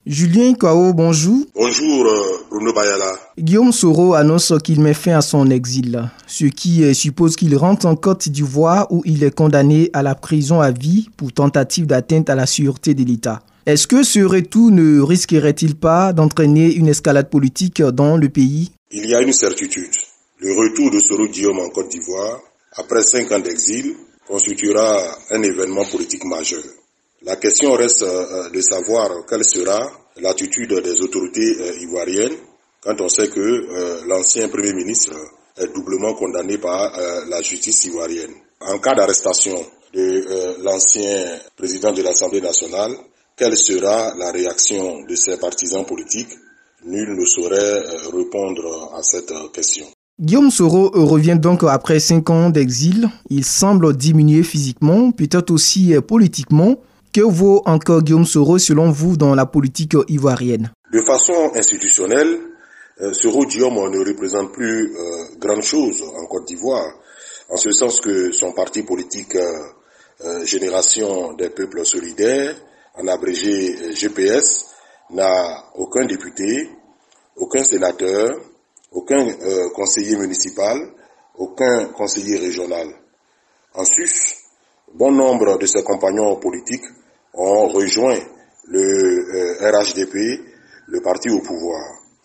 Julien Kwao, bonjour. Bonjour Bruno Bayala. Guillaume Soro annonce qu'il met fin à son exil, ce qui suppose qu'il rentre en Côte d'Ivoire où il est condamné à la prison à vie pour tentative d'atteinte à la sûreté de l'État. Est-ce que ce retour ne risquerait-il pas d'entraîner une escalade politique dans le pays? Il y a une certitude. Le retour de Soro Guillaume en Côte d'Ivoire, après 5 ans d'exil, constituera un événement politique majeur. La question reste de savoir quelle sera l'attitude des autorités ivoiriennes quand on sait que l'ancien Premier ministre est doublement condamné par la justice ivoirienne. En cas d'arrestation de l'ancien président de l'Assemblée nationale, quelle sera la réaction de ses partisans politiques? Nul ne saurait répondre à cette question. Guillaume Soro revient donc après 5 ans d'exil. Il semble diminuer physiquement, peut-être aussi politiquement. Que vaut encore Guillaume Soro selon vous dans la politique ivoirienne? De façon institutionnelle, Soro Guillaume ne représente plus grand chose en Côte d'Ivoire, en ce sens que son parti politique Génération des Peuples Solidaires, en abrégé GPS, n'a aucun député, aucun sénateur, aucun conseiller municipal, aucun conseiller régional. En sus, bon nombre de ses compagnons politiques ont rejoint le RHDP, le parti au pouvoir.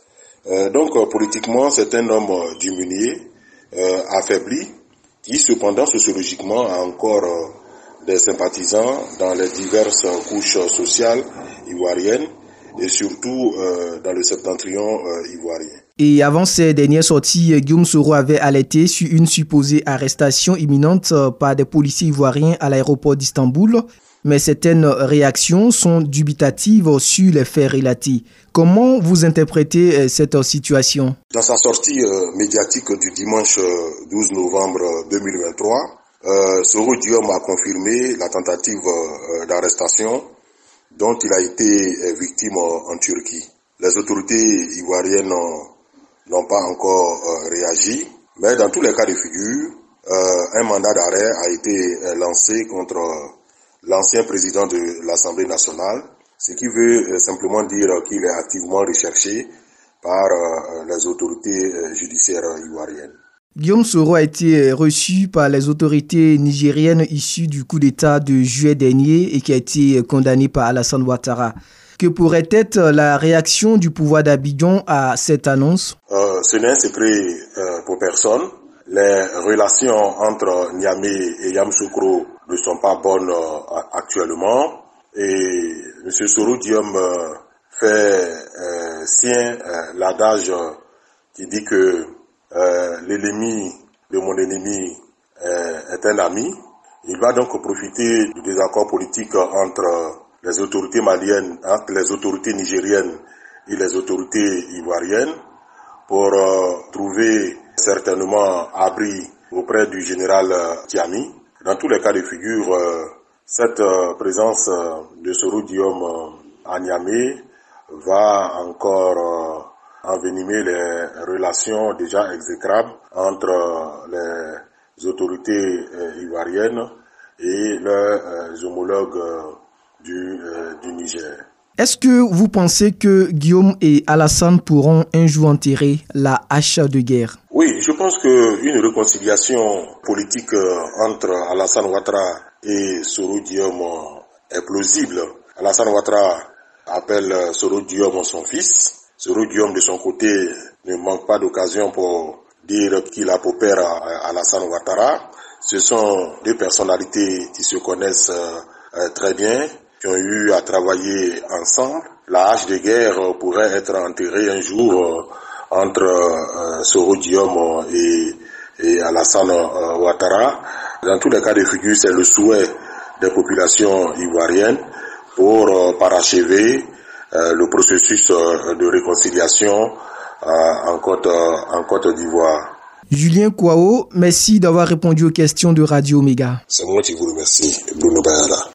Donc politiquement, c'est un homme diminué, affaibli, qui cependant sociologiquement a encore des sympathisants dans les diverses couches sociales ivoiriennes et surtout dans le septentrion ivoirien. Et avant ces dernières sorties, Guillaume Soro avait alerté sur une supposée arrestation imminente par des policiers ivoiriens à l'aéroport d'Istanbul. Mais certaines réactions sont dubitatives sur les faits relatés. Comment vous interprétez cette situation? Dans sa sortie médiatique du dimanche 12 novembre 2023, Soro Guillaume a confirmé la tentative d'arrestation dont il a été victime en Turquie. Les autorités ivoiriennes n'ont pas encore réagi, mais dans tous les cas de figure, un mandat d'arrêt a été lancé contre l'ancien président de l'Assemblée nationale, ce qui veut simplement dire qu'il est activement recherché par les autorités judiciaires ivoiriennes. Guillaume Soro a été reçu par les autorités nigériennes issues du coup d'État de juillet dernier et qui a été condamné par Alassane Ouattara. Que pourrait être la réaction du pouvoir d'Abidjan à cette annonce? Ce n'est un secret pour personne. Les relations entre Niamey et Yamoussoukro ne sont pas bonnes actuellement et M. Soro Guillaume fait sien l'adage qui dit que l'ennemi de mon ennemi est un ami. Il va donc profiter du désaccord politique entre les autorités maliennes, entre les autorités nigériennes et les autorités ivoiriennes pour trouver certainement abri auprès du général Tiami. Dans tous les cas de figure, cette présence de Soro Guillaume à Niamey va encore envenimer les relations déjà exécrables entre les autorités ivoiriennes et leurs homologues du Niger. Est-ce que vous pensez que Guillaume et Alassane pourront un jour enterrer la hache de guerre? Oui, je pense qu'une réconciliation politique entre Alassane Ouattara et Soro Guillaume est plausible. Alassane Ouattara appelle Soro Guillaume son fils. Soro Guillaume, de son côté, ne manque pas d'occasion pour dire qu'il a pour père Alassane Ouattara. Ce sont deux personnalités qui se connaissent très bien, qui ont eu à travailler ensemble. La hache de guerre pourrait être enterrée un jour entre Soro Guillaume et Alassane Ouattara. Dans tous les cas de figure, c'est le souhait des populations ivoiriennes pour parachever le processus de réconciliation en Côte d'Ivoire. Julien Kwao, merci d'avoir répondu aux questions de Radio Omega. C'est moi qui vous remercie, Bruno Bayala.